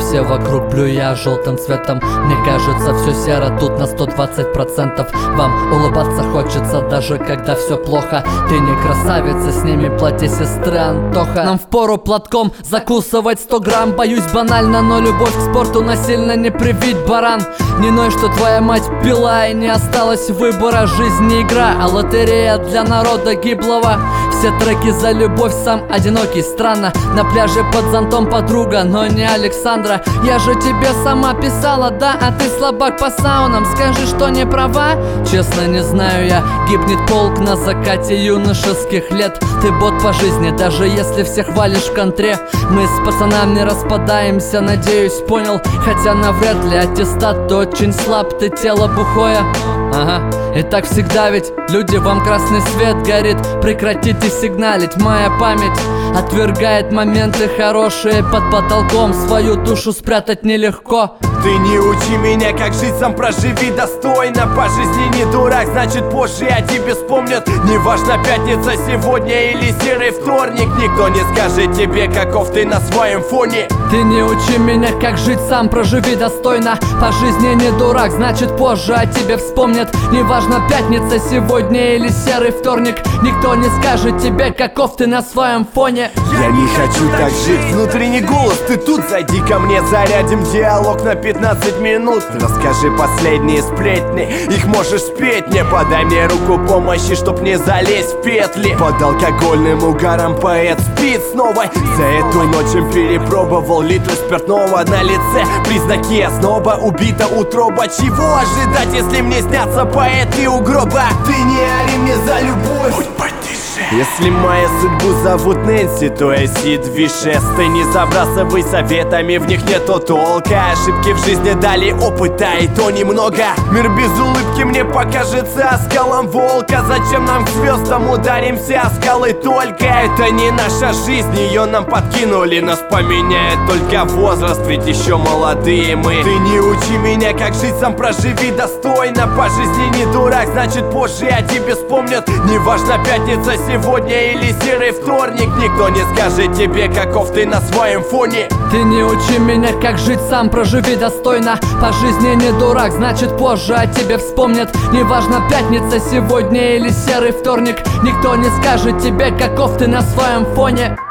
все вокруг блюя желтым цветом. Мне кажется, все серо тут на 120%. Вам улыбаться хочется даже когда все плохо. Ты не красавица, с ними платье сестры Антоха. Нам впору платком закусывать 100 грамм. Боюсь банально, но любовь к спорту насильно не привить, баран. Не ной, что твоя мать пила и не осталось выбора. Жизнь не игра, а лотерея для народа гиблого. Все треки за любовь, сам одинокий. Странно, на пляже под зонтом подруга, но не Александра. Я же тебе сама писала, да, а ты слабак по саунам. Скажи, что не права? Честно, не знаю я. Гибнет полк на закате юношеских лет. Ты бот по жизни, даже если всех валишь в контре. Мы с пацанами распадаемся, надеюсь, понял. Хотя навряд ли, аттестат очень слаб, ты тело бухое. Ага, и так всегда ведь, люди, вам красный свет горит. Прекратите сигналить, моя память отвергает моменты хорошие. Под потолком свою душу спрятать нелегко. Ты не учи меня, как жить, сам проживи достойно. По жизни не дурак, значит позже о тебе вспомнят. Неважно, пятница сегодня или серый вторник. Никто не скажет тебе, каков ты на своем фоне. Ты не учи меня, как жить, сам проживи достойно. По жизни не дурак, значит позже о тебе вспомнят. Неважно, пятница сегодня или серый вторник. Никто не скажет тебе, каков ты на своем фоне. Я не хочу так жить, внутренний голос, ты тут, зайди ко мне, зарядим диалог на 15 минут. Расскажи последние сплетни, их можешь спеть мне. Подай мне руку помощи, чтоб не залезть в петли. Под алкогольным угаром поэт спит снова. За эту ночь им перепробовал литры спиртного на лице. Признаки озноба, убита утроба. Чего ожидать, если мне снятся поэты у гроба? Ты не ори мне за любовь, будь потише. Если мою судьбу зовут Нэнси, то я Сид Вишес. Ты не забрасывай советами, в них нету толка. Ошибки в жизни дали опыта, и то немного. Мир без улыбки мне покажется оскалом волка. Зачем нам к звездам ударимся о скалы только? Это не наша жизнь, ее нам подкинули. Нас поменяет только возраст, ведь еще молодые мы. Ты не учи меня, как жить, сам проживи достойно. По жизни не дурак, значит позже о тебе вспомнят. Неважно, пятница сегодня или серый вторник. Никто не скажет тебе, каков ты на своем фоне. Ты не учи меня, как жить, сам проживи достойно. По жизни не дурак, значит позже о тебе вспомнят. Неважно, пятница сегодня или серый вторник. Никто не скажет тебе, каков ты на своем фоне.